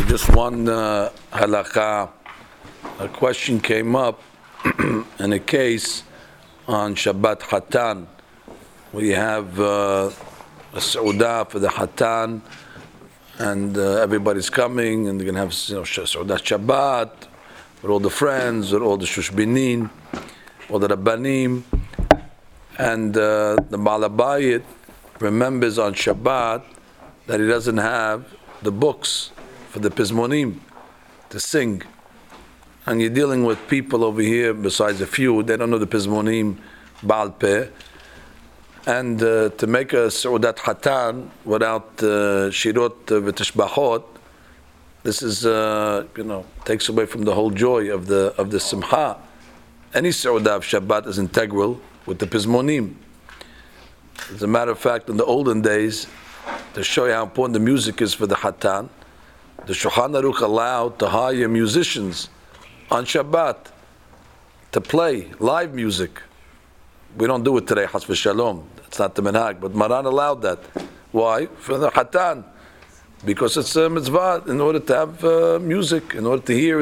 Just one halakha. A question came up in a case on Shabbat Hatan. We have a Saudah for the Hatan, and everybody's coming, and they're going to have Saudah Shabbat with all the friends, with all the Shushbinin, all the Rabbanim, and the Malabayit remembers on Shabbat that he doesn't have the books for the Pizmonim to sing. And you're dealing with people over here, besides a few, they don't know the Pizmonim Baal Peh. And to make a Saudat Hatan without Shirot V'Tishbachot, this is, takes away from the whole joy of the Simcha. Any Saudah of Shabbat is integral with the Pizmonim. As a matter of fact, in the olden days, to show you how important the music is for the Hatan, the Shulchan Aruch allowed to hire musicians on Shabbat to play live music. We don't do it today, Has v'Shalom. It's not the minhag, but Maran allowed that. Why? For the Hatan. Because it's a mitzvah in order to have music, in order to hear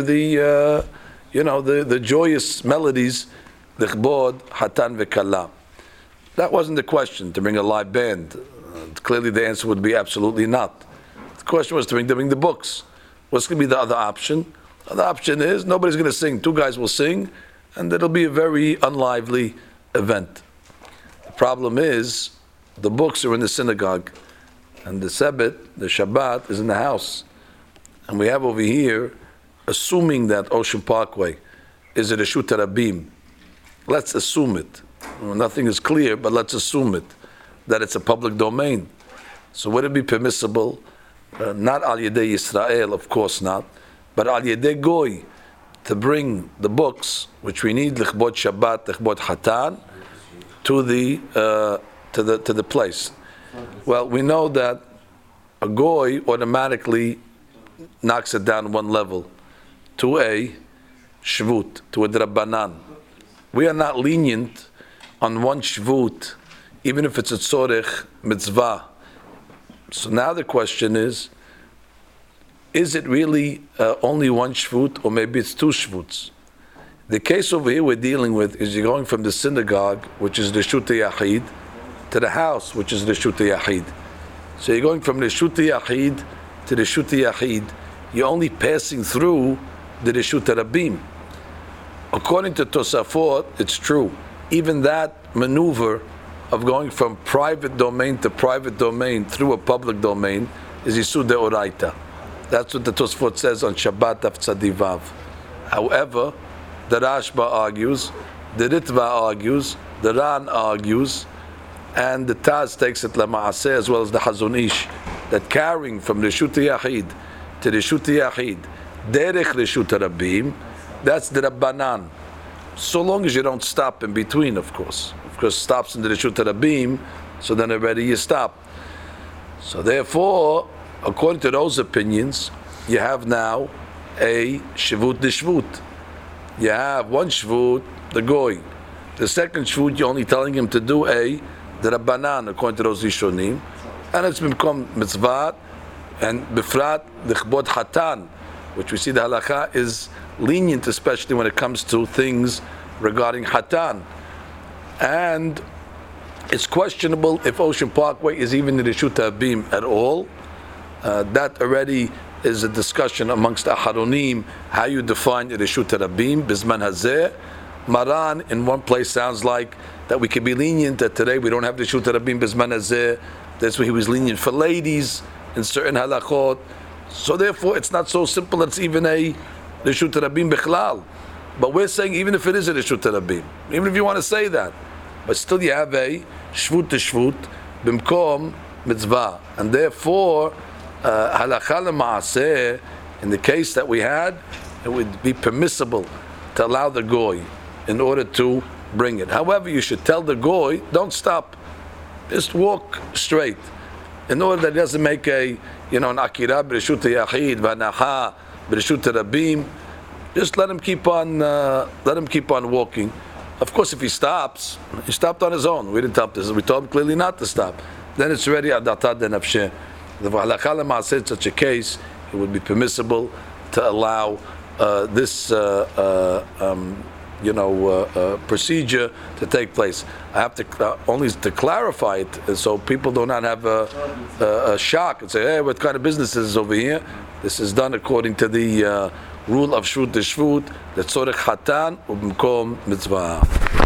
the joyous melodies, l'chbod Hatan v'Kala. That wasn't the question, to bring a live band. Clearly the answer would be absolutely not. The question was to bring the books. What's going to be the other option? The other option is nobody's going to sing. Two guys will sing, and it'll be a very unlively event. The problem is the books are in the synagogue, and the Sabbath, the Shabbat, is in the house. And we have over here, assuming that Ocean Parkway is a Reshut Rabim. Let's assume it. Nothing is clear, but let's assume it, that it's a public domain. So would it be permissible, not Al Yedei Yisrael, of course not, but Al Yedei Goy, to bring the books, which we need, L'chbod Shabbat, L'chbod Hatan, to the place? Well, we know that a Goy automatically knocks it down one level, to a Shvut, to a Drabanan. We are not lenient on one Shvut, even if it's a tzorech mitzvah. So now the question is it really only one shvut, or maybe it's two shvuts? The case over here we're dealing with is you're going from the synagogue, which is Reshut Yachid, to the house, which is Reshut Yachid. So you're going from Reshut Yachid to Reshut Yachid. You're only passing through the Reshut Rabim. According to Tosafot, it's true. Even that maneuver of going from private domain to private domain through a public domain is Yisur Deoraita. That's what the Tosfot says on Shabbat Af Tzadivav. However, the Rashba argues, the Ritva argues, the Ran argues, and the Taz takes it Lama'aseh as well as the Hazon Ish, that carrying from Reshut Yachid to Reshut Yachid, Derech Reshut Rabim, that's the Rabbanan. So long as you don't stop in between, of course. Of course, stops in the Reshut Rabim, so then already you stop. So therefore, according to those opinions, you have now a Shvut Deshvut. You have one Shvut, the Goy. The second Shvut, you're only telling him to do the Rabbanan, according to those Rishonim. And it's become Mitzvah, and Bifrat, the Chbod Hatan, which we see the halakha is lenient, especially when it comes to things regarding Hatan. And it's questionable if Ocean Parkway is even in the Reshut Rabim at all. That already is a discussion amongst Aharonim, how you define Reshut Rabim, Bizman Hazeh. Maran in one place sounds like that we can be lenient, that today we don't have Reshut Rabim, Bizman Hazeh. That's why he was lenient for ladies in certain halachot. So therefore it's not so simple, it's even a Reshut Rabim Bichlal. But we're saying even if it is a Reshut Rabim, even if you want to say that, but still you have a Shvut to Shvut, Bimkom Mitzvah. And therefore, Halakha L'Maaseh, in the case that we had, it would be permissible to allow the Goy in order to bring it. However, you should tell the Goy, don't stop. Just walk straight. In order that he doesn't make an Akira B'Reshut Yachid, V'Anaha B'Reshut Rabim, just let him keep on walking. Of course, if he stopped on his own. We didn't tell him. We told him clearly not to stop. Then it's already Adatad and Nafsheh. The halakha l'maaseh, such a case, it would be permissible to allow this procedure to take place. I have to only to clarify it so people do not have a shock and say, hey, what kind of business is over here? This is done according to the rule of Shvut Deshvut, that Tzorech Hatan Ubimkom Mitzvah.